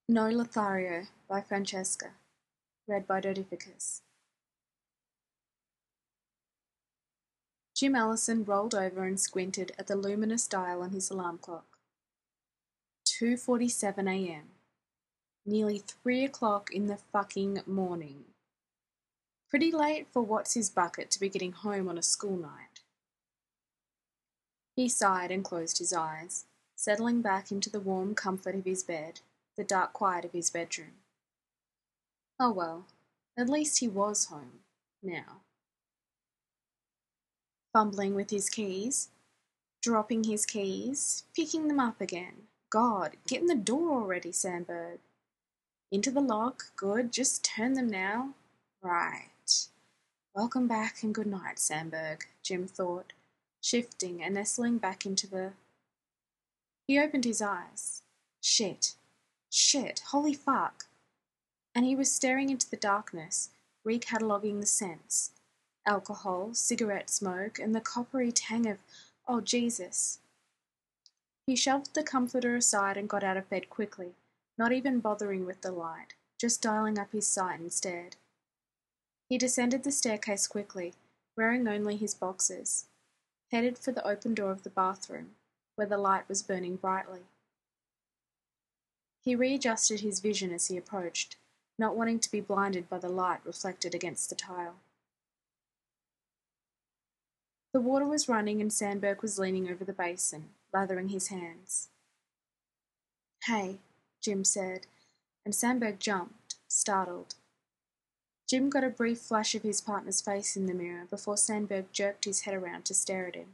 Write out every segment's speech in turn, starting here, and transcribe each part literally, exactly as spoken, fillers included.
No Lothario by Francesca, read by Dodificus. Jim Allison rolled over and squinted at the luminous dial on his alarm clock. two forty-seven a m Nearly three o'clock in the fucking morning. Pretty late for What's-His-Bucket to be getting home on a school night. He sighed and closed his eyes, settling back into the warm comfort of his bed, the dark quiet of his bedroom. Oh well, at least he was home, now. Fumbling with his keys, dropping his keys, picking them up again. God, get in the door already, Sandberg. Into the lock, good, just turn them now. Right. Welcome back and good night, Sandberg, Jim thought, shifting and nestling back into the... He opened his eyes. Shit. Shit. Holy fuck. And he was staring into the darkness, recataloguing the scents. Alcohol, cigarette smoke, and the coppery tang of, oh Jesus. He shoved the comforter aside and got out of bed quickly, not even bothering with the light, just dialing up his sight instead. He descended the staircase quickly, wearing only his boxers, headed for the open door of the bathroom, where the light was burning brightly. He readjusted his vision as he approached, not wanting to be blinded by the light reflected against the tile. The water was running and Sandberg was leaning over the basin, lathering his hands. Hey, Jim said, and Sandberg jumped, startled. Jim got a brief flash of his partner's face in the mirror before Sandberg jerked his head around to stare at him.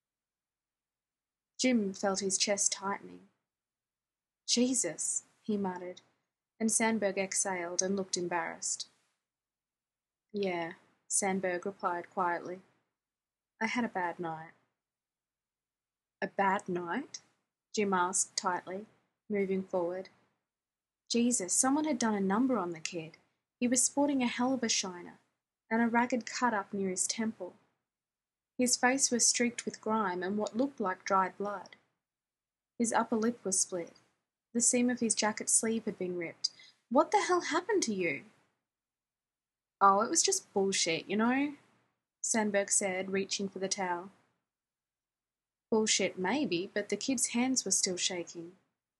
Jim felt his chest tightening. Jesus, he muttered, and Sandberg exhaled and looked embarrassed. Yeah, Sandberg replied quietly. I had a bad night. A bad night? Jim asked tightly, moving forward. Jesus, someone had done a number on the kid. He was sporting a hell of a shiner, and a ragged cut up near his temple. His face was streaked with grime and what looked like dried blood. His upper lip was split. The seam of his jacket sleeve had been ripped. What the hell happened to you? Oh, it was just bullshit, you know, Sandberg said, reaching for the towel. Bullshit maybe, but the kid's hands were still shaking.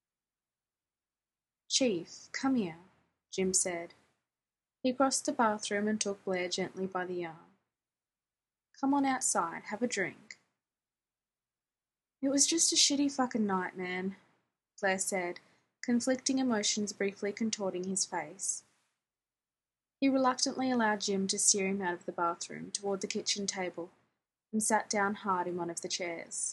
Chief, come here, Jim said. He crossed the bathroom and took Blair gently by the arm. Come on outside, have a drink. It was just a shitty fucking night, man, Blair said, conflicting emotions briefly contorting his face. He reluctantly allowed Jim to steer him out of the bathroom toward the kitchen table and sat down hard in one of the chairs.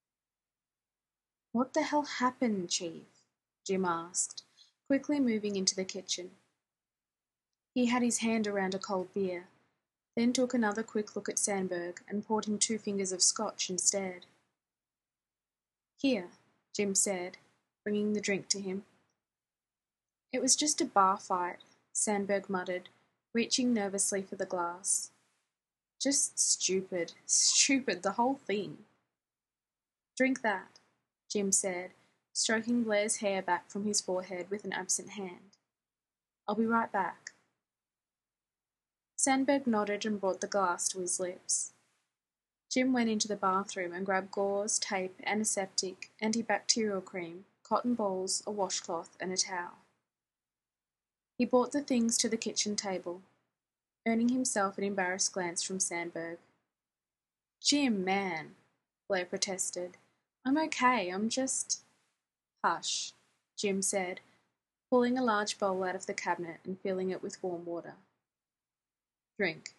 What the hell happened, Chief? Jim asked, quickly moving into the kitchen. He had his hand around a cold beer, then took another quick look at Sandberg and poured him two fingers of scotch instead. Here, Jim said, bringing the drink to him. It was just a bar fight, Sandberg muttered, reaching nervously for the glass. Just stupid, stupid, the whole thing. Drink that, Jim said, stroking Blair's hair back from his forehead with an absent hand. I'll be right back. Sandberg nodded and brought the glass to his lips. Jim went into the bathroom and grabbed gauze, tape, antiseptic, antibacterial cream, cotton balls, a washcloth, and a towel. He brought the things to the kitchen table, earning himself an embarrassed glance from Sandberg. Jim, man, Blair protested. I'm okay, I'm just... Hush, Jim said, pulling a large bowl out of the cabinet and filling it with warm water. Drink.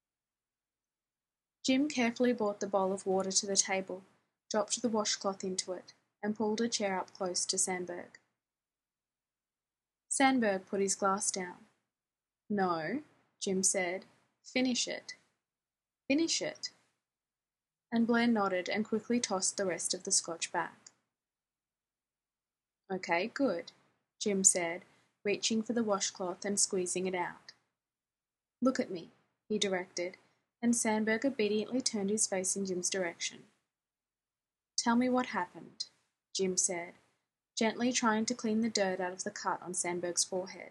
Jim carefully brought the bowl of water to the table, dropped the washcloth into it, and pulled a chair up close to Sandberg. Sandberg put his glass down. No, Jim said. Finish it. Finish it. And Blair nodded and quickly tossed the rest of the scotch back. Okay, good, Jim said, reaching for the washcloth and squeezing it out. Look at me, he directed, and Sandberg obediently turned his face in Jim's direction. Tell me what happened, Jim said, gently trying to clean the dirt out of the cut on Sandberg's forehead.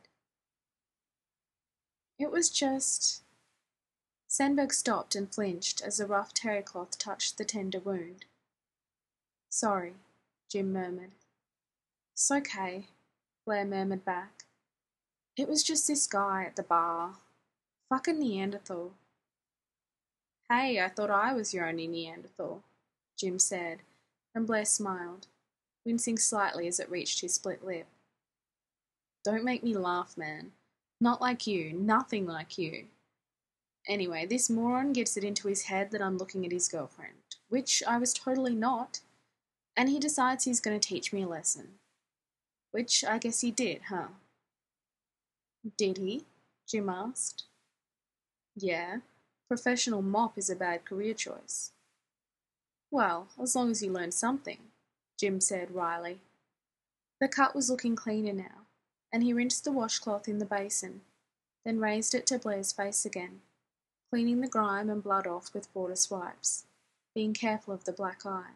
It was just... Sandberg stopped and flinched as the rough terry cloth touched the tender wound. "Sorry," Jim murmured. "It's okay," Blair murmured back. "It was just this guy at the bar. Fucking Neanderthal." "Hey, I thought I was your only Neanderthal," Jim said, and Blair smiled, wincing slightly as it reached his split lip. "Don't make me laugh, man. Not like you, nothing like you. Anyway, this moron gets it into his head that I'm looking at his girlfriend, which I was totally not, and he decides he's going to teach me a lesson. Which I guess he did, huh?" "Did he?" Jim asked. "Yeah, professional mop is a bad career choice." "Well, as long as you learn something," Jim said wryly. The cut was looking cleaner now, and he rinsed the washcloth in the basin, then raised it to Blair's face again, cleaning the grime and blood off with water swipes, being careful of the black eye.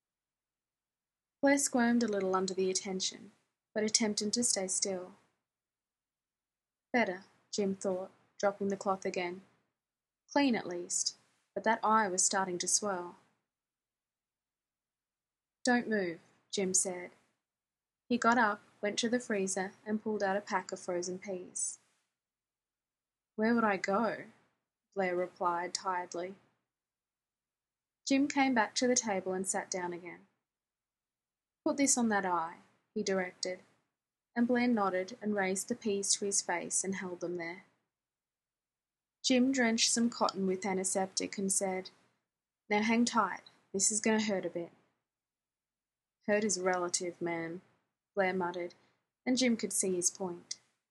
Blair squirmed a little under the attention, but attempted to stay still. Better, Jim thought, dropping the cloth again. Clean at least, but that eye was starting to swell. "Don't move," Jim said. He got up, went to the freezer, and pulled out a pack of frozen peas. "Where would I go?" Blair replied tiredly. Jim came back to the table and sat down again. "Put this on that eye," he directed, and Blair nodded and raised the peas to his face and held them there. Jim drenched some cotton with antiseptic and said, "Now hang tight, this is going to hurt a bit." "Hurt is relative, man," Blair muttered, and Jim could see his point.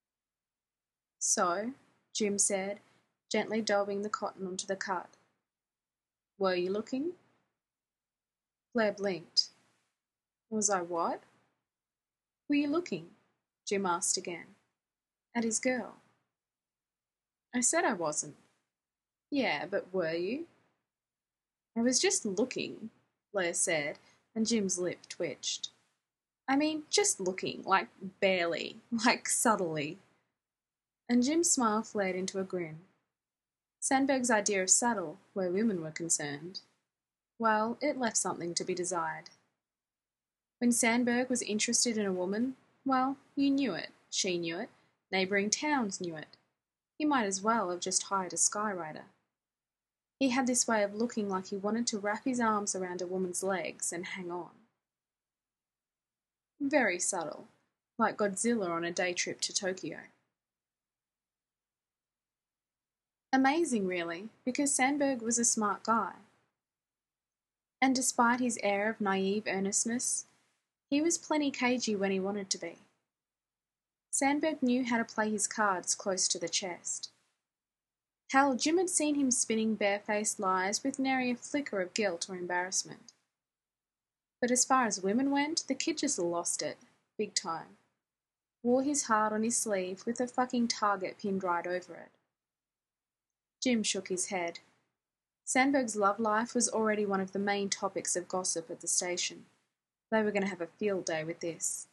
"So," Jim said, gently daubing the cotton onto the cut. "Were you looking?" Blair blinked. "Was I what?" "Were you looking?" Jim asked again. "At his girl?" "I said I wasn't." "Yeah, but were you?" "I was just looking," Blair said, and Jim's lip twitched. "I mean, just looking, like barely, like subtly." And Jim's smile flared into a grin. Sandberg's idea of subtle, where women were concerned, well, it left something to be desired. When Sandberg was interested in a woman, well, you knew it, she knew it, neighbouring towns knew it. He might as well have just hired a skywriter. He had this way of looking like he wanted to wrap his arms around a woman's legs and hang on. Very subtle, like Godzilla on a day trip to Tokyo. Amazing, really, because Sandberg was a smart guy. And despite his air of naive earnestness, he was plenty cagey when he wanted to be. Sandberg knew how to play his cards close to the chest. Hell, Jim had seen him spinning barefaced lies with nary a flicker of guilt or embarrassment. But as far as women went, the kid just lost it, big time. Wore his heart on his sleeve with a fucking target pinned right over it. Jim shook his head. Sandberg's love life was already one of the main topics of gossip at the station. They were going to have a field day with this.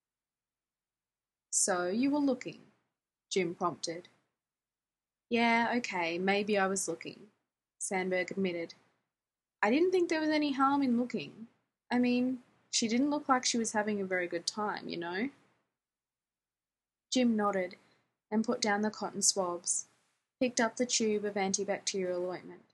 "So you were looking?" Jim prompted. "Yeah, okay, maybe I was looking," Sandberg admitted. "I didn't think there was any harm in looking. I mean, she didn't look like she was having a very good time, you know?" Jim nodded and put down the cotton swabs, picked up the tube of antibacterial ointment.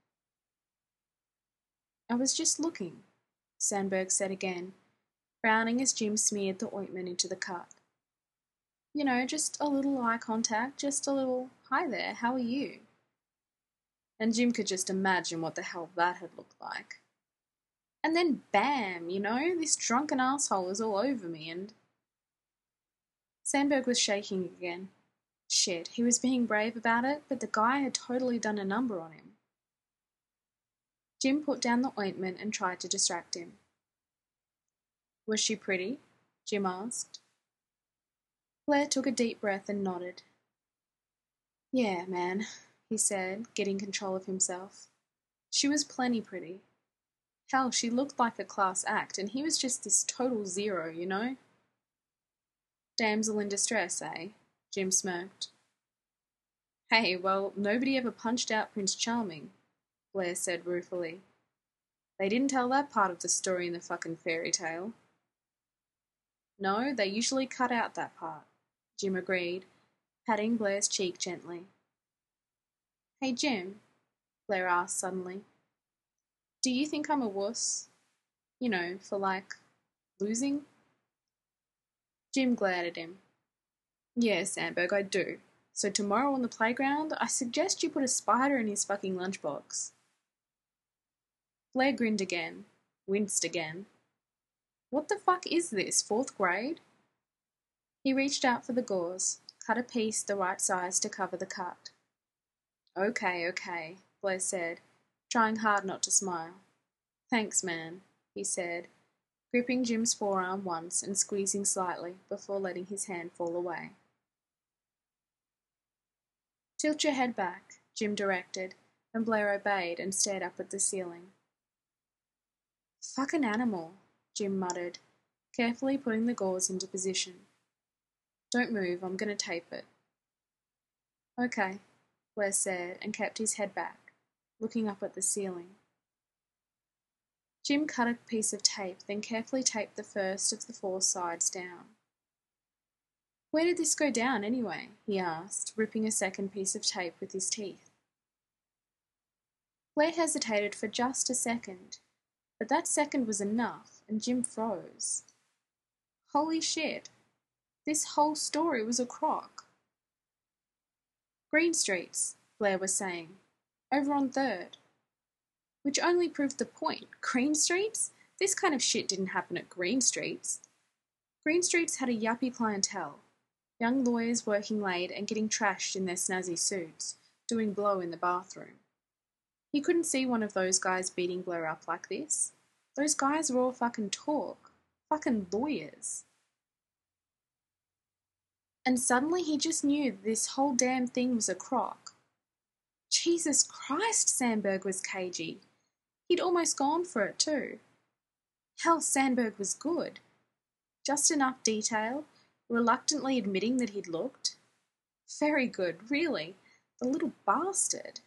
"I was just looking," Sandberg said again, frowning as Jim smeared the ointment into the cut. "You know, just a little eye contact, just a little, 'Hi there, how are you?'" And Jim could just imagine what the hell that had looked like. And then bam, you know, this drunken asshole was all over me and... Sandberg was shaking again. Shit, he was being brave about it, but the guy had totally done a number on him. Jim put down the ointment and tried to distract him. "Was she pretty?" Jim asked. Blair took a deep breath and nodded. "Yeah, man," he said, getting control of himself. "She was plenty pretty. Hell, she looked like a class act, and he was just this total zero, you know? Damsel in distress, eh? Jim smirked. Hey, well, nobody ever punched out Prince Charming, Blair said ruefully. They didn't tell that part of the story in the fucking fairy tale. No, they usually cut out that part, Jim agreed, patting Blair's cheek gently. Hey, Jim, Blair asked suddenly, do you think I'm a wuss? You know, for like, losing? Jim glared at him. Yeah, Sandberg, I do. So tomorrow on the playground, I suggest you put a spider in his fucking lunchbox. Blair grinned again, winced again. What the fuck is this, fourth grade? He reached out for the gauze, cut a piece the right size to cover the cut. Okay, okay, Blair said, trying hard not to smile. Thanks, man, he said, gripping Jim's forearm once and squeezing slightly before letting his hand fall away. Tilt your head back, Jim directed, and Blair obeyed and stared up at the ceiling. Fucking animal, Jim muttered, carefully putting the gauze into position. Don't move, I'm going to tape it. Okay, Blair said and kept his head back, looking up at the ceiling. Jim cut a piece of tape, then carefully taped the first of the four sides down. Where did this go down, anyway? He asked, ripping a second piece of tape with his teeth. Blair hesitated for just a second, but that second was enough, and Jim froze. Holy shit, this whole story was a crock. Green Streets, Blair was saying, over on Third. Which only proved the point. Green Streets? This kind of shit didn't happen at Green Streets. Green Streets had a yuppie clientele. Young lawyers working late and getting trashed in their snazzy suits, doing blow in the bathroom. He couldn't see one of those guys beating Blair up like this. Those guys were all fucking talk. Fucking lawyers. And suddenly he just knew this whole damn thing was a crock. Jesus Christ, Sandberg was cagey. He'd almost gone for it too. Hell, Sandberg was good. Just enough detail, reluctantly admitting that he'd looked. Very good, really. The little bastard.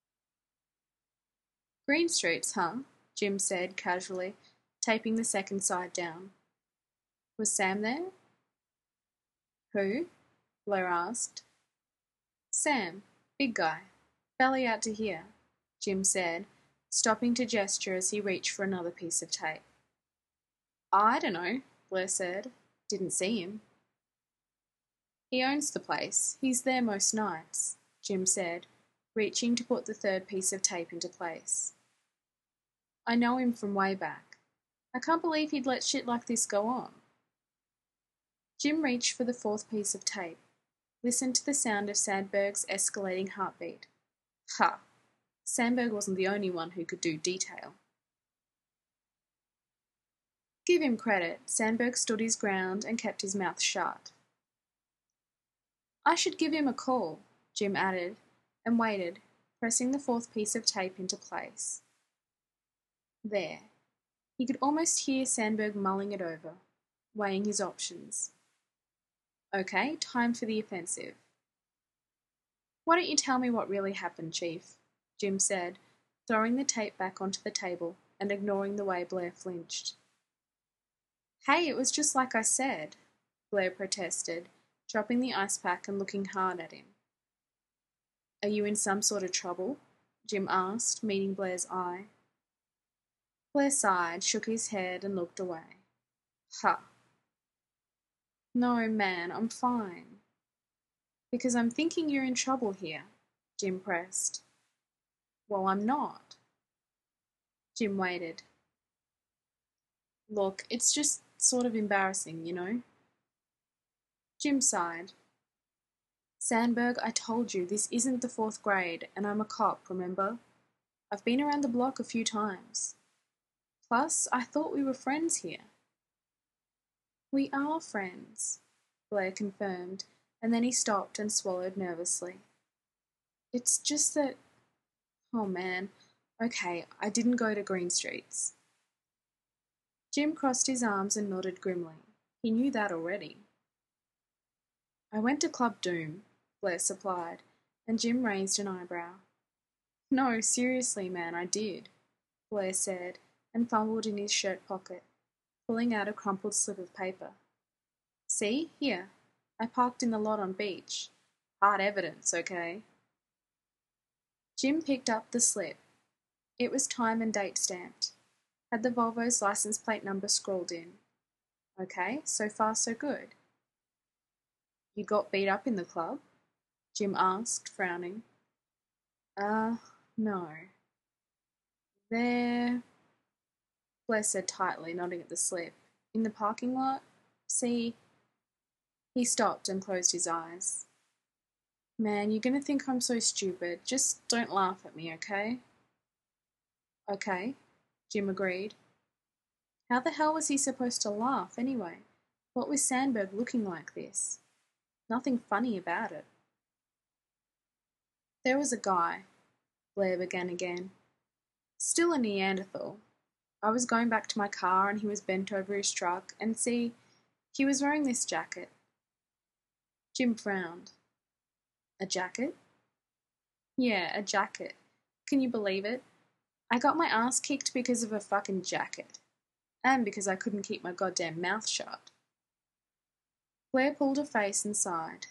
Green Streets, huh? Jim said casually, taping the second side down. Was Sam there? Who? Blair asked. Sam, big guy. Belly out to here, Jim said, stopping to gesture as he reached for another piece of tape. I don't know, Blair said. Didn't see him. He owns the place. He's there most nights, Jim said, reaching to put the third piece of tape into place. I know him from way back. I can't believe he'd let shit like this go on. Jim reached for the fourth piece of tape, listened to the sound of Sandberg's escalating heartbeat. Ha! Sandberg wasn't the only one who could do detail. Give him credit, Sandberg stood his ground and kept his mouth shut. I should give him a call, Jim added, and waited, pressing the fourth piece of tape into place. There. He could almost hear Sandberg mulling it over, weighing his options. Okay, time for the offensive. Why don't you tell me what really happened, Chief? Jim said, throwing the tape back onto the table and ignoring the way Blair flinched. Hey, it was just like I said, Blair protested, dropping the ice pack and looking hard at him. Are you in some sort of trouble? Jim asked, meeting Blair's eye. Blair sighed, shook his head and looked away. Ha. No, man, I'm fine. Because I'm thinking you're in trouble here, Jim pressed. Well, I'm not. Jim waited. Look, it's just sort of embarrassing, you know? Jim sighed. Sandberg, I told you this isn't the fourth grade, and I'm a cop, remember? I've been around the block a few times. Plus, I thought we were friends here. We are friends, Blair confirmed, and then he stopped and swallowed nervously. It's just that... Oh man, okay, I didn't go to Green Streets. Jim crossed his arms and nodded grimly. He knew that already. I went to Club Doom, Blair supplied, and Jim raised an eyebrow. No, seriously, man, I did, Blair said, and fumbled in his shirt pocket, pulling out a crumpled slip of paper. See, here, I parked in the lot on Beach. Hard evidence, okay? Jim picked up the slip. It was time and date stamped. Had the Volvo's license plate number scrawled in. Okay, so far so good. You got beat up in the club? Jim asked, frowning. Uh, no. There, Blair said tightly, nodding at the slip. In the parking lot? See? He stopped and closed his eyes. Man, you're gonna think I'm so stupid. Just don't laugh at me, okay? Okay, Jim agreed. How the hell was he supposed to laugh, anyway? What was Sandberg looking like this? Nothing funny about it. There was a guy, Blair began again. Still a Neanderthal. I was going back to my car and he was bent over his truck, and see, he was wearing this jacket. Jim frowned. A jacket? Yeah, a jacket. Can you believe it? I got my ass kicked because of a fucking jacket. And because I couldn't keep my goddamn mouth shut. Blair pulled her face and sighed.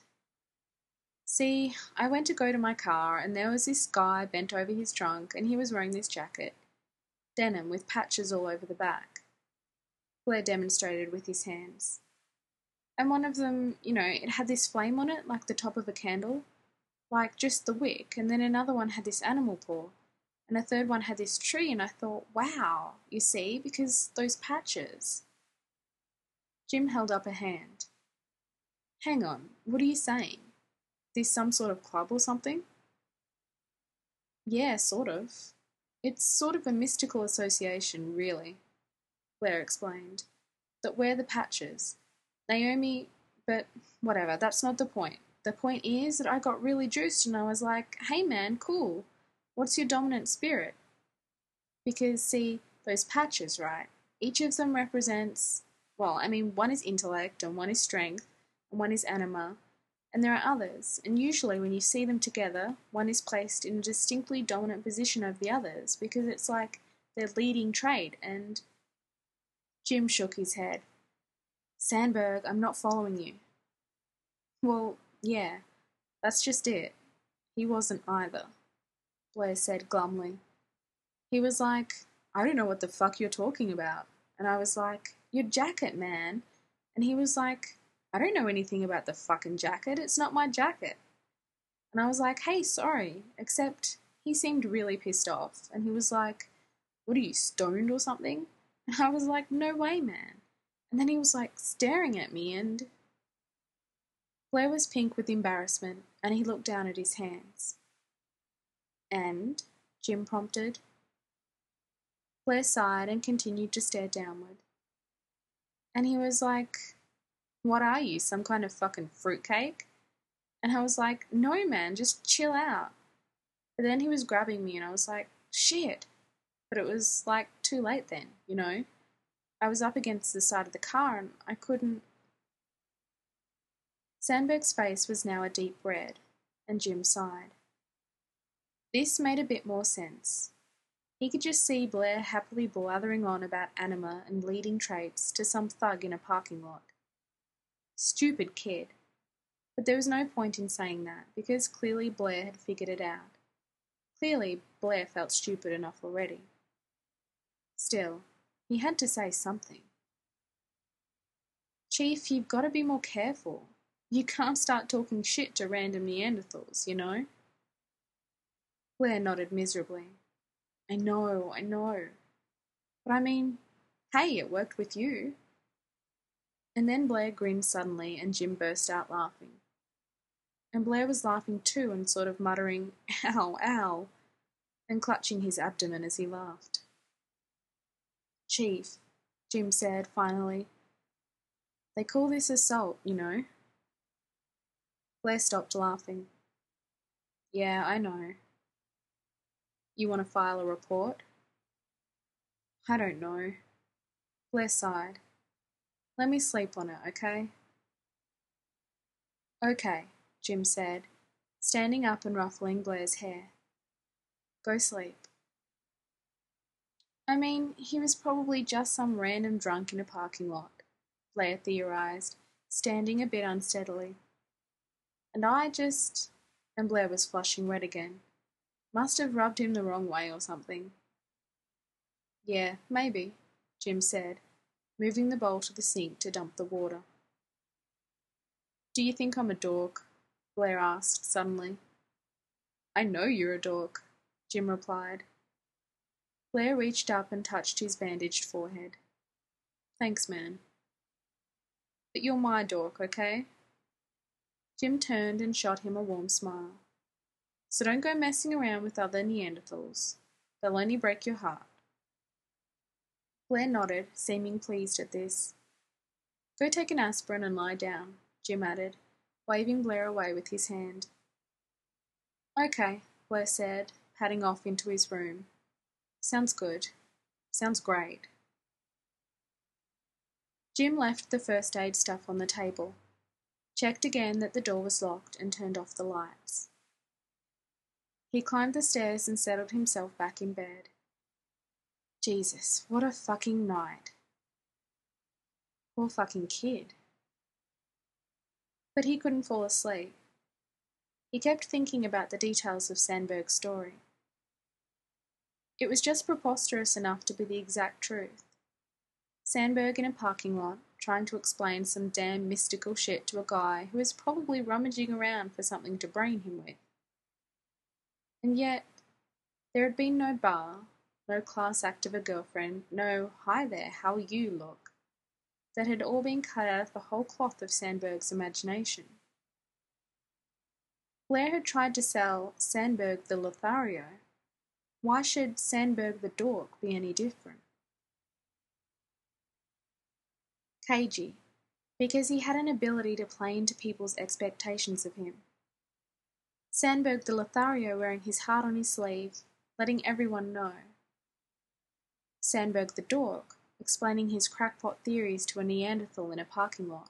See, I went to go to my car and there was this guy bent over his trunk and he was wearing this jacket. Denim with patches all over the back. Blair demonstrated with his hands. And one of them, you know, it had this flame on it like the top of a candle. Like just the wick, and then another one had this animal paw, and a third one had this tree, and I thought, wow, you see, because those patches. Jim held up a hand. Hang on, what are you saying? This some sort of club or something? Yeah, sort of. It's sort of a mystical association, really, Blair explained, that wear the patches. Naomi, but whatever, that's not the point. The point is that I got really juiced and I was like, hey man, cool. What's your dominant spirit? Because, see, those patches, right? Each of them represents, well, I mean, one is intellect and one is strength and one is anima, and there are others, and usually when you see them together, one is placed in a distinctly dominant position over the others because it's like their leading trait, and Jim shook his head. Sandberg, I'm not following you. Well, yeah, that's just it. He wasn't either, Blair said glumly. He was like, I don't know what the fuck you're talking about. And I was like, your jacket, man. And he was like, I don't know anything about the fucking jacket. It's not my jacket. And I was like, hey, sorry. Except he seemed really pissed off. And he was like, what are you, stoned or something? And I was like, no way, man. And then he was like staring at me and... Blair was pink with embarrassment, and he looked down at his hands. And? Jim prompted. Blair sighed and continued to stare downward. And he was like, what are you, some kind of fucking fruitcake? And I was like, no man, just chill out. But then he was grabbing me and I was like, shit. But it was like too late then, you know? I was up against the side of the car and I couldn't... Sandberg's face was now a deep red, and Jim sighed. This made a bit more sense. He could just see Blair happily blathering on about anima and leading traits to some thug in a parking lot. Stupid kid. But there was no point in saying that, because clearly Blair had figured it out. Clearly Blair felt stupid enough already. Still, he had to say something. Chief, you've got to be more careful. You can't start talking shit to random Neanderthals, you know? Blair nodded miserably. I know, I know. But I mean, hey, it worked with you. And then Blair grinned suddenly and Jim burst out laughing. And Blair was laughing too and sort of muttering, ow, ow, and clutching his abdomen as he laughed. Chief, Jim said finally, they call this assault, you know. Blair stopped laughing. Yeah, I know. You want to file a report? I don't know. Blair sighed. Let me sleep on it, okay? Okay, Jim said, standing up and ruffling Blair's hair. Go sleep. I mean, he was probably just some random drunk in a parking lot, Blair theorized, standing a bit unsteadily. And I just... And Blair was flushing red again. Must have rubbed him the wrong way or something. Yeah, maybe, Jim said, moving the bowl to the sink to dump the water. Do you think I'm a dork? Blair asked suddenly. I know you're a dork, Jim replied. Blair reached up and touched his bandaged forehead. Thanks, man. But you're my dork, okay? Jim turned and shot him a warm smile. So don't go messing around with other Neanderthals. They'll only break your heart. Blair nodded, seeming pleased at this. Go take an aspirin and lie down, Jim added, waving Blair away with his hand. Okay, Blair said, padding off into his room. Sounds good. Sounds great. Jim left the first aid stuff on the table, checked again that the door was locked, and turned off the lights. He climbed the stairs and settled himself back in bed. Jesus, what a fucking night. Poor fucking kid. But he couldn't fall asleep. He kept thinking about the details of Sandberg's story. It was just preposterous enough to be the exact truth. Sandberg in a parking lot, trying to explain some damn mystical shit to a guy who was probably rummaging around for something to brain him with. And yet, there had been no bar, no class act of a girlfriend, no hi there, how you look. That had all been cut out of the whole cloth of Sandberg's imagination. Blair had tried to sell Sandberg the Lothario. Why should Sandberg the dork be any different? Cagey, because he had an ability to play into people's expectations of him. Sandberg the Lothario wearing his heart on his sleeve, letting everyone know. Sandberg the dork, explaining his crackpot theories to a Neanderthal in a parking lot.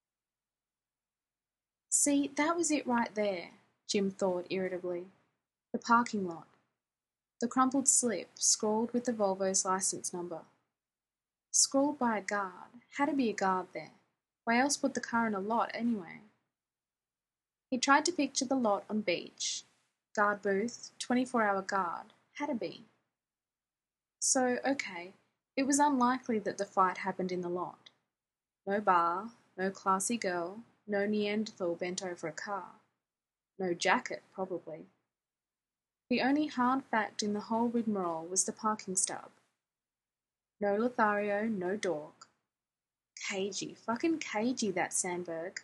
See, that was it right there, Jim thought irritably. The parking lot. The crumpled slip, scrawled with the Volvo's license number. Scrawled by a guard. Had to be a guard there. Why else put the car in a lot anyway? He tried to picture the lot on beach. Guard booth, twenty-four hour guard. Had to be. So, okay, it was unlikely that the fight happened in the lot. No bar, no classy girl, no Neanderthal bent over a car. No jacket, probably. The only hard fact in the whole rigmarole was the parking stub. No Lothario, no dork. Cagey, fucking cagey, that Sandberg.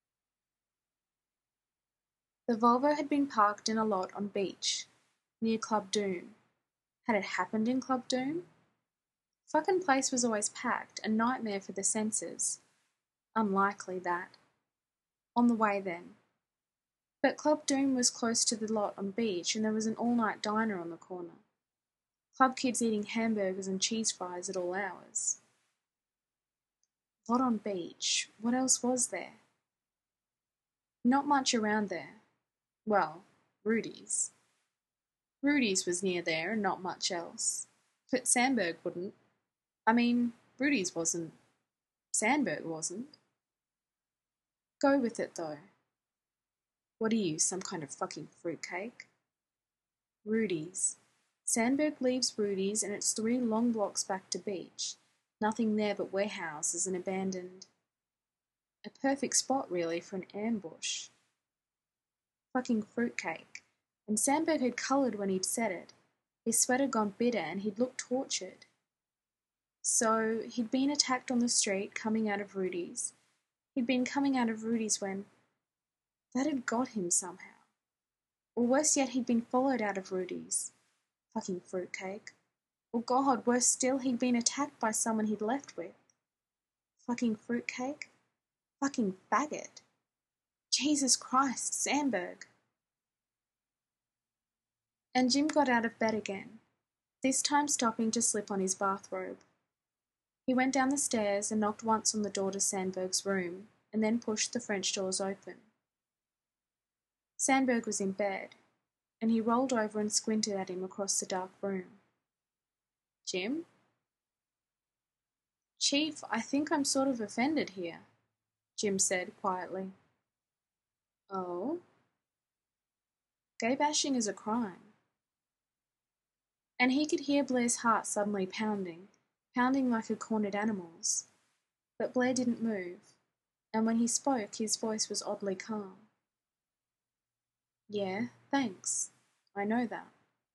The Volvo had been parked in a lot on beach, near Club Doom. Had it happened in Club Doom? Fucking place was always packed, a nightmare for the senses. Unlikely that. On the way then. But Club Doom was close to the lot on beach, and there was an all-night diner on the corner. Club kids eating hamburgers and cheese fries at all hours. Lot on beach. What else was there? Not much around there. Well, Rudy's. Rudy's was near there and not much else. But Sandberg wouldn't. I mean, Rudy's wasn't. Sandberg wasn't. Go with it, though. What are you, some kind of fucking fruitcake? Rudy's. Sandberg leaves Rudy's and it's three long blocks back to beach. Nothing there but warehouses and abandoned. A perfect spot, really, for an ambush. Fucking fruitcake. And Sandberg had coloured when he'd said it. His sweat had gone bitter and he'd looked tortured. So, he'd been attacked on the street coming out of Rudy's. He'd been coming out of Rudy's when... That had got him somehow. Or worse yet, he'd been followed out of Rudy's. Fucking fruitcake. Or God, worse still, he'd been attacked by someone he'd left with. Fucking fruitcake. Fucking faggot. Jesus Christ, Sandberg. And Jim got out of bed again, this time stopping to slip on his bathrobe. He went down the stairs and knocked once on the door to Sandberg's room, and then pushed the French doors open. Sandberg was in bed, and he rolled over and squinted at him across the dark room. Jim? Chief, I think I'm sort of offended here, Jim said quietly. Oh? Gay bashing is a crime. And he could hear Blair's heart suddenly pounding, pounding like a cornered animal's. But Blair didn't move, and when he spoke, his voice was oddly calm. Yeah, thanks. I know that.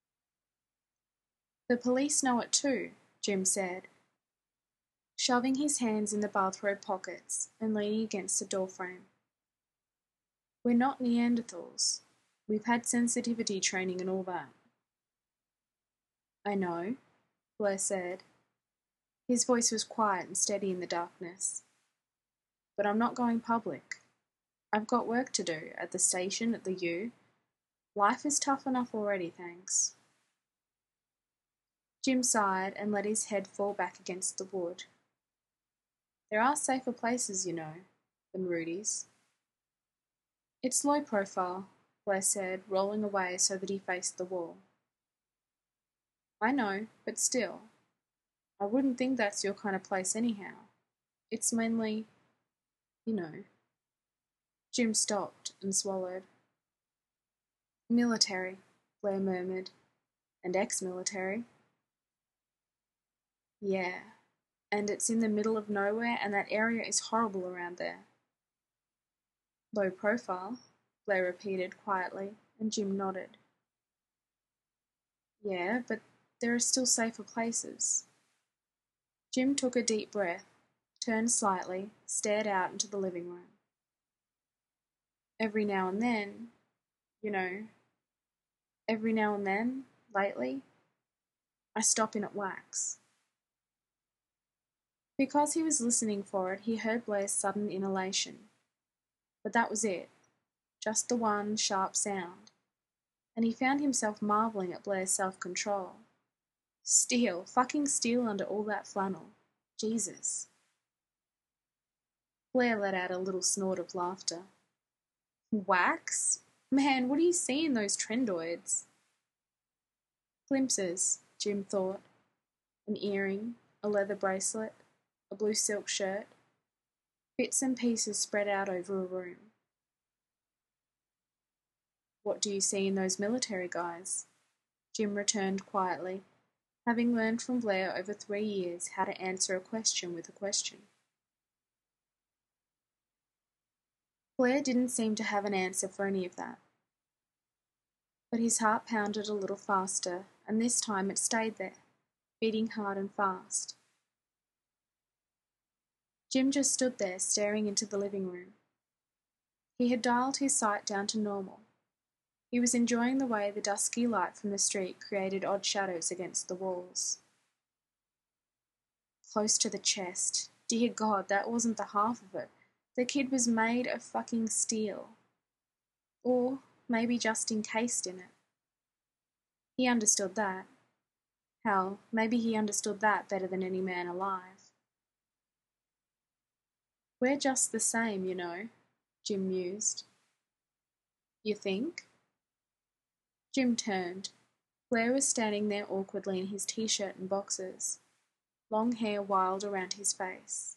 The police know it too, Jim said, shoving his hands in the bathrobe pockets and leaning against the doorframe. We're not Neanderthals. We've had sensitivity training and all that. I know, Blair said. His voice was quiet and steady in the darkness. But I'm not going public. I've got work to do at the station, at the U. Life is tough enough already, thanks. Jim sighed and let his head fall back against the wood. There are safer places, you know, than Rudy's. It's low profile, Blair said, rolling away so that he faced the wall. I know, but still. I wouldn't think that's your kind of place anyhow. It's mainly, you know. Jim stopped and swallowed. Military, Blair murmured. And ex-military. Yeah, and it's in the middle of nowhere and that area is horrible around there. Low profile, Blair repeated quietly, and Jim nodded. Yeah, but there are still safer places. Jim took a deep breath, turned slightly, stared out into the living room. Every now and then, you know, every now and then, lately, I stop in at Wax. Because he was listening for it, he heard Blair's sudden inhalation. But that was it, just the one sharp sound, and he found himself marvelling at Blair's self-control. Steel, fucking steel under all that flannel. Jesus. Blair let out a little snort of laughter. Wax? Man, what do you see in those trendoids? Glimpses, Jim thought. An earring, a leather bracelet, a blue silk shirt. Bits and pieces spread out over a room. What do you see in those military guys? Jim returned quietly, having learned from Blair over three years how to answer a question with a question. Blair didn't seem to have an answer for any of that. But his heart pounded a little faster, and this time it stayed there, beating hard and fast. Jim just stood there, staring into the living room. He had dialed his sight down to normal. He was enjoying the way the dusky light from the street created odd shadows against the walls. Close to the chest. Dear God, that wasn't the half of it. The kid was made of fucking steel. Or maybe just encased in it. He understood that. Hell, maybe he understood that better than any man alive. We're just the same, you know, Jim mused. You think? Jim turned. Blair was standing there awkwardly in his t-shirt and boxers, long hair wild around his face.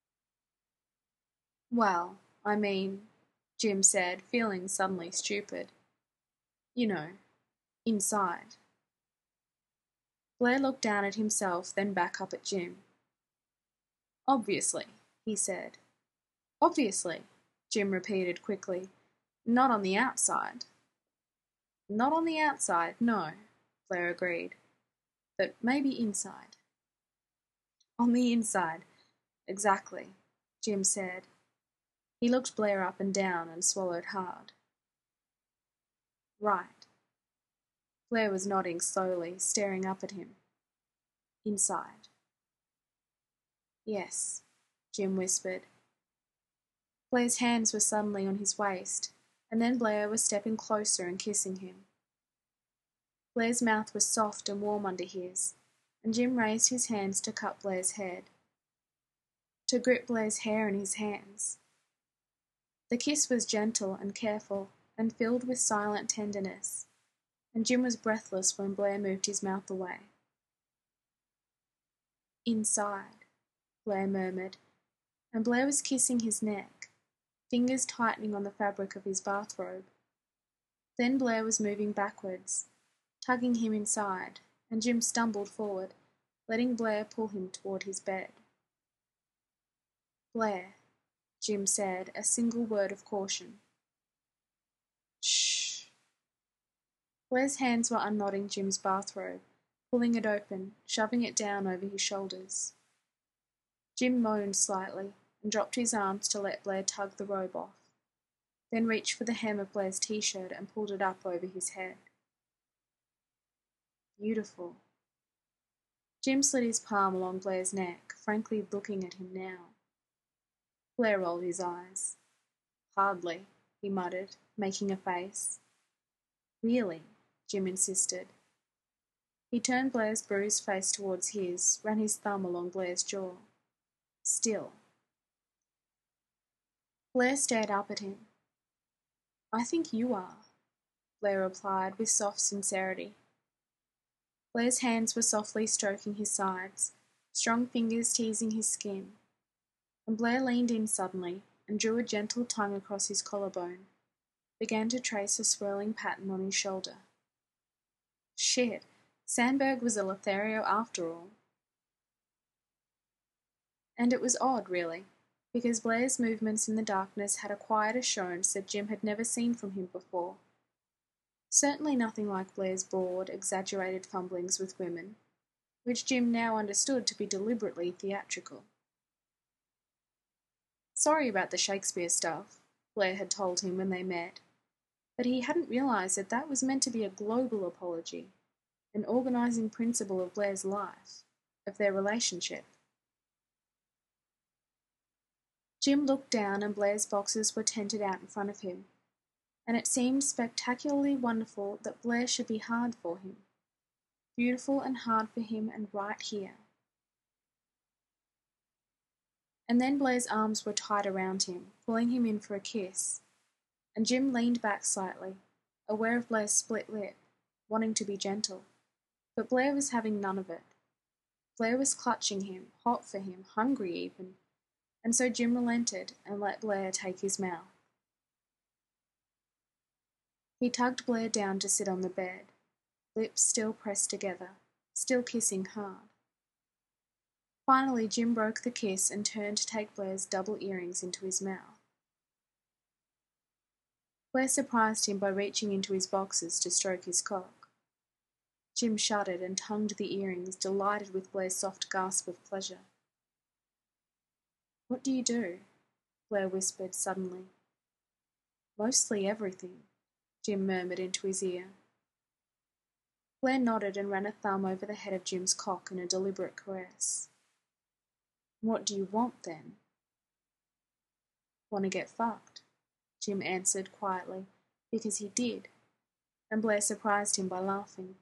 Well, I mean, Jim said, feeling suddenly stupid. You know, inside. Blair looked down at himself, then back up at Jim. Obviously, he said. Obviously, Jim repeated quickly. Not on the outside. Not on the outside, no, Blair agreed. But maybe inside. On the inside, exactly, Jim said. He looked Blair up and down and swallowed hard. Right. Blair was nodding slowly, staring up at him. Inside. Yes, Jim whispered. Blair's hands were suddenly on his waist, and then Blair was stepping closer and kissing him. Blair's mouth was soft and warm under his, and Jim raised his hands to cup Blair's head, to grip Blair's hair in his hands. The kiss was gentle and careful, and filled with silent tenderness, and Jim was breathless when Blair moved his mouth away. "Inside," Blair murmured, and Blair was kissing his neck, fingers tightening on the fabric of his bathrobe. Then Blair was moving backwards, tugging him inside, and Jim stumbled forward, letting Blair pull him toward his bed. "Blair," Jim said, a single word of caution. "Shh." Blair's hands were unknotting Jim's bathrobe, pulling it open, shoving it down over his shoulders. Jim moaned slightly and dropped his arms to let Blair tug the robe off, then reached for the hem of Blair's t-shirt and pulled it up over his head. "Beautiful." Jim slid his palm along Blair's neck, frankly looking at him now. Blair rolled his eyes. "Hardly," he muttered, making a face. "Really?" Jim insisted. He turned Blair's bruised face towards his, ran his thumb along Blair's jaw. "Still." Blair stared up at him. "I think you are," Blair replied with soft sincerity. Blair's hands were softly stroking his sides, strong fingers teasing his skin, and Blair leaned in suddenly and drew a gentle tongue across his collarbone, began to trace a swirling pattern on his shoulder. Shit, Sandberg was a Lothario after all. And it was odd, really, because Blair's movements in the darkness had a quiet assurance that Jim had never seen from him before. Certainly nothing like Blair's broad, exaggerated fumblings with women, which Jim now understood to be deliberately theatrical. Sorry about the Shakespeare stuff, Blair had told him when they met, but he hadn't realised that that was meant to be a global apology, an organising principle of Blair's life, of their relationship. Jim looked down and Blair's boxes were tented out in front of him, and it seemed spectacularly wonderful that Blair should be hard for him, beautiful and hard for him and right here. And then Blair's arms were tight around him, pulling him in for a kiss, and Jim leaned back slightly, aware of Blair's split lip, wanting to be gentle, but Blair was having none of it. Blair was clutching him, hot for him, hungry even, and so Jim relented and let Blair take his mouth. He tugged Blair down to sit on the bed, lips still pressed together, still kissing hard. Finally, Jim broke the kiss and turned to take Blair's double earrings into his mouth. Blair surprised him by reaching into his boxes to stroke his cock. Jim shuddered and tongued the earrings, delighted with Blair's soft gasp of pleasure. "What do you do?" Blair whispered suddenly. "Mostly everything," Jim murmured into his ear. Blair nodded and ran a thumb over the head of Jim's cock in a deliberate caress. "What do you want, then?" "Want to get fucked," Jim answered quietly, because he did, and Blair surprised him by laughing.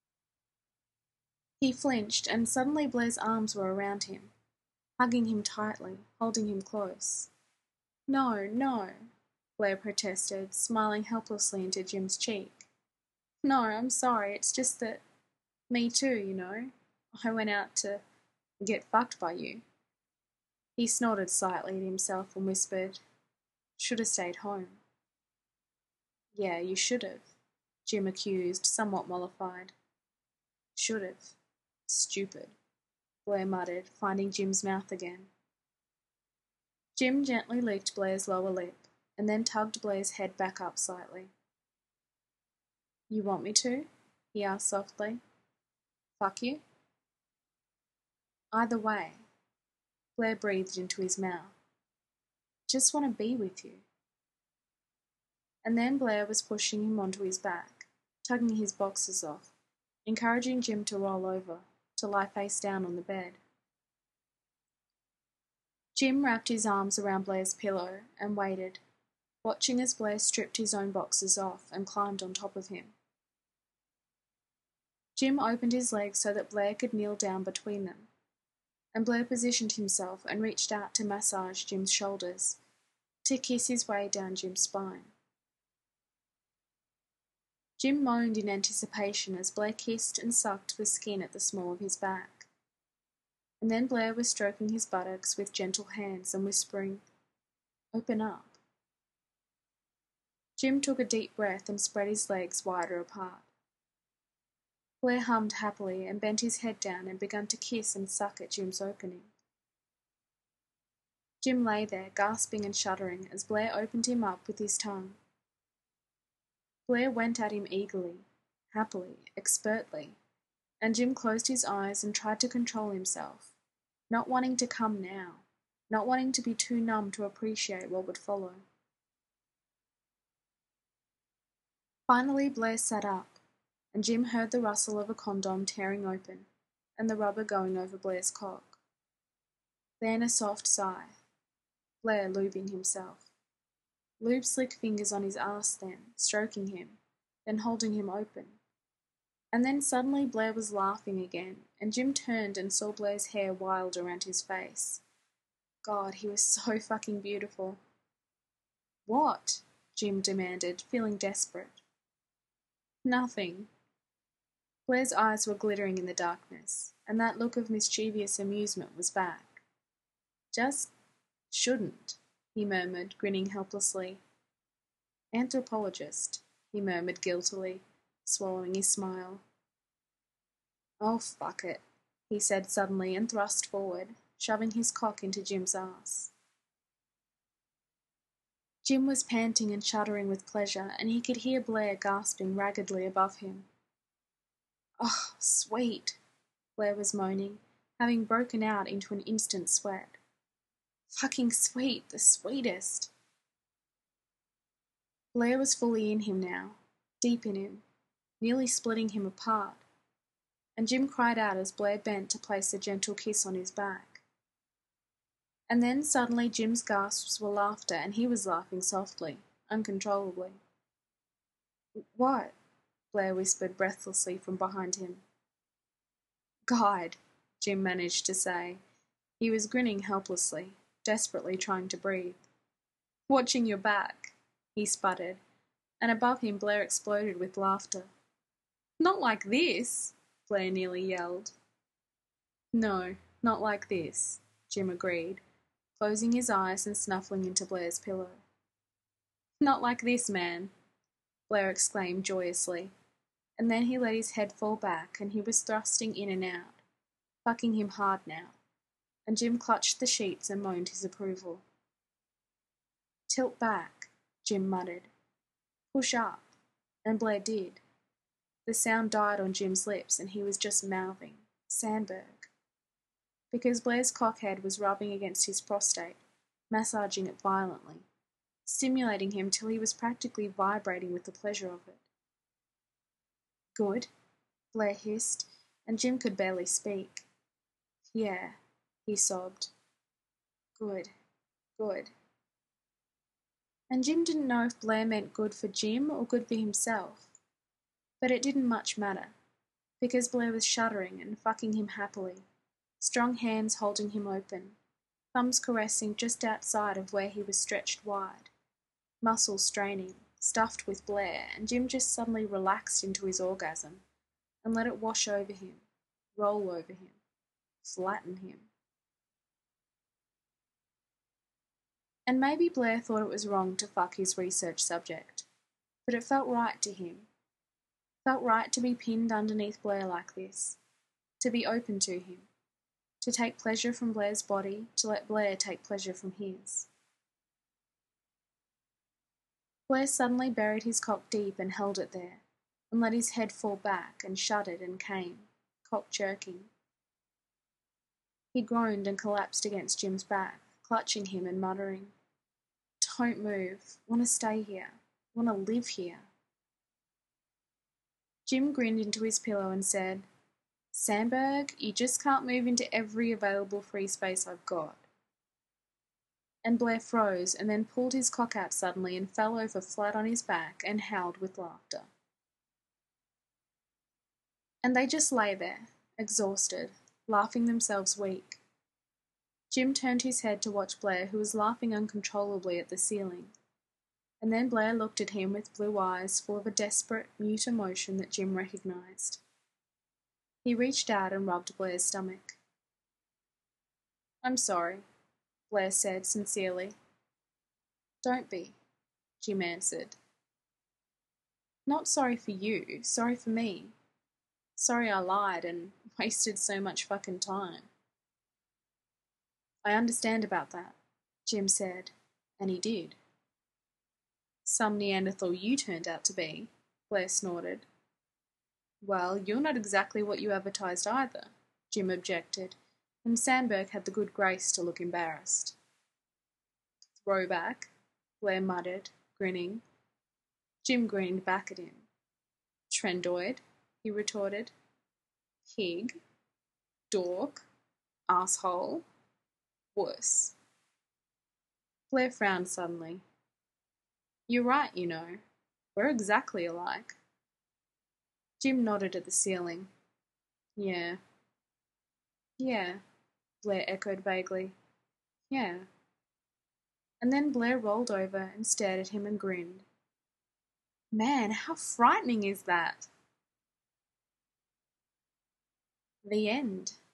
He flinched, and suddenly Blair's arms were around him, hugging him tightly, holding him close. "No, no," Blair protested, smiling helplessly into Jim's cheek. "No, I'm sorry, it's just that, me too, you know. I went out to get fucked by you." He snorted slightly at himself and whispered, "Should have stayed home." "Yeah, you should have," Jim accused, somewhat mollified. "Should have. Stupid," Blair muttered, finding Jim's mouth again. Jim gently licked Blair's lower lip, and then tugged Blair's head back up slightly. "You want me to?" he asked softly. "Fuck you?" "Either way," Blair breathed into his mouth. "Just want to be with you." And then Blair was pushing him onto his back, tugging his boxers off, encouraging Jim to roll over, to lie face down on the bed. Jim wrapped his arms around Blair's pillow and waited, watching as Blair stripped his own boxers off and climbed on top of him. Jim opened his legs so that Blair could kneel down between them, and Blair positioned himself and reached out to massage Jim's shoulders, to kiss his way down Jim's spine. Jim moaned in anticipation as Blair kissed and sucked the skin at the small of his back. And then Blair was stroking his buttocks with gentle hands and whispering, "Open up." Jim took a deep breath and spread his legs wider apart. Blair hummed happily and bent his head down and began to kiss and suck at Jim's opening. Jim lay there, gasping and shuddering as Blair opened him up with his tongue. Blair went at him eagerly, happily, expertly, and Jim closed his eyes and tried to control himself, not wanting to come now, not wanting to be too numb to appreciate what would follow. Finally, Blair sat up, and Jim heard the rustle of a condom tearing open and the rubber going over Blair's cock. Then a soft sigh. Blair lubing himself. Lube slick fingers on his arse then, stroking him, then holding him open. And then suddenly Blair was laughing again, and Jim turned and saw Blair's hair wild around his face. God, he was so fucking beautiful. "What?" Jim demanded, feeling desperate. "Nothing." Blair's eyes were glittering in the darkness, and that look of mischievous amusement was back. "Just shouldn't," he murmured, grinning helplessly. "Anthropologist," he murmured guiltily, swallowing his smile. "Oh, fuck it," he said suddenly and thrust forward, shoving his cock into Jim's ass. Jim was panting and shuddering with pleasure, and he could hear Blair gasping raggedly above him. "Oh, sweet," Blair was moaning, having broken out into an instant sweat. "Fucking sweet, the sweetest." Blair was fully in him now, deep in him, nearly splitting him apart, and Jim cried out as Blair bent to place a gentle kiss on his back. And then suddenly Jim's gasps were laughter, and he was laughing softly, uncontrollably. "What?" Blair whispered breathlessly from behind him. "God," Jim managed to say. He was grinning helplessly, desperately trying to breathe. "Watching your back," he sputtered, and above him Blair exploded with laughter. "Not like this," Blair nearly yelled. "No, not like this," Jim agreed, closing his eyes and snuffling into Blair's pillow. "Not like this, man," Blair exclaimed joyously, and then he let his head fall back and he was thrusting in and out, fucking him hard now, and Jim clutched the sheets and moaned his approval. "Tilt back," Jim muttered. "Push up," and Blair did. The sound died on Jim's lips and he was just mouthing, "Sandberg," because Blair's cockhead was rubbing against his prostate, massaging it violently, stimulating him till he was practically vibrating with the pleasure of it. "Good," Blair hissed, and Jim could barely speak. "Yeah," he sobbed. "Good, good." And Jim didn't know if Blair meant good for Jim or good for himself. But it didn't much matter, because Blair was shuddering and fucking him happily, strong hands holding him open, thumbs caressing just outside of where he was stretched wide, muscles straining, stuffed with Blair, and Jim just suddenly relaxed into his orgasm and let it wash over him, roll over him, flatten him. And maybe Blair thought it was wrong to fuck his research subject, but it felt right to him. Felt right to be pinned underneath Blair like this, to be open to him, to take pleasure from Blair's body, to let Blair take pleasure from his. Blair suddenly buried his cock deep and held it there, and let his head fall back and shuddered and came, cock jerking. He groaned and collapsed against Jim's back, clutching him and muttering, "Don't move, want to stay here, want to live here." Jim grinned into his pillow and said, "Sandberg, you just can't move into every available free space I've got." And Blair froze and then pulled his cock out suddenly and fell over flat on his back and howled with laughter. And they just lay there, exhausted, laughing themselves weak. Jim turned his head to watch Blair, who was laughing uncontrollably at the ceiling. And then Blair looked at him with blue eyes full of a desperate, mute emotion that Jim recognised. He reached out and rubbed Blair's stomach. "I'm sorry," Blair said sincerely. "Don't be," Jim answered. "Not sorry for you, sorry for me. Sorry I lied and wasted so much fucking time." "I understand about that," Jim said, and he did. "Some Neanderthal you turned out to be," Blair snorted. "Well, you're not exactly what you advertised either," Jim objected, and Sandberg had the good grace to look embarrassed. "Throwback," Blair muttered, grinning. Jim grinned back at him. "Trendoid," he retorted. "Pig. Dork. Asshole. Wuss." Blair frowned suddenly. "You're right, you know. We're exactly alike." Jim nodded at the ceiling. "Yeah." "Yeah," Blair echoed vaguely. "Yeah." And then Blair rolled over and stared at him and grinned. Man, how frightening is that? The end.